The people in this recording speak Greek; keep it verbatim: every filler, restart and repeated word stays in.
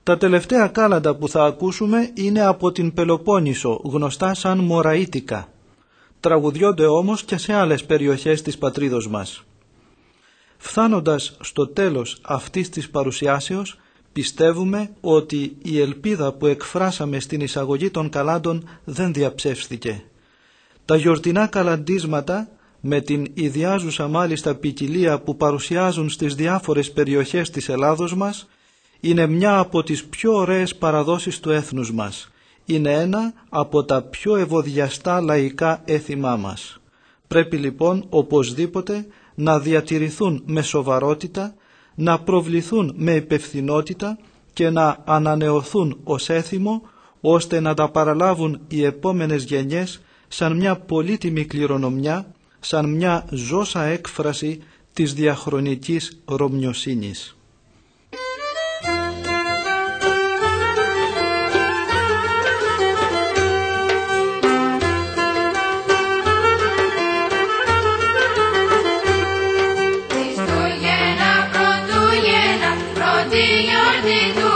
Τα τελευταία κάλαντα που θα ακούσουμε είναι από την Πελοπόννησο, γνωστά σαν Μωραΐτικα. Τραγουδιώνται όμως και σε άλλες περιοχές της πατρίδος μας. Φθάνοντας στο τέλος αυτής της παρουσιάσεως, πιστεύουμε ότι η ελπίδα που εκφράσαμε στην εισαγωγή των καλάντων δεν διαψεύστηκε. Τα γιορτινά καλαντίσματα, με την ιδιάζουσα μάλιστα ποικιλία που παρουσιάζουν στις διάφορες περιοχές της Ελλάδος μας, είναι μια από τις πιο ωραίες παραδόσεις του έθνους μας. Είναι ένα από τα πιο ευωδιαστά λαϊκά έθιμά μας. Πρέπει λοιπόν οπωσδήποτε να διατηρηθούν με σοβαρότητα, να προβληθούν με υπευθυνότητα και να ανανεωθούν ως έθιμο, ώστε να τα παραλάβουν οι επόμενες γενιές σαν μια πολύτιμη κληρονομιά, σαν μια ζώσα έκφραση της διαχρονικής ρωμιοσύνης. Χριστούγεννα, Πρωτούγεννα, πρώτη γιορτή του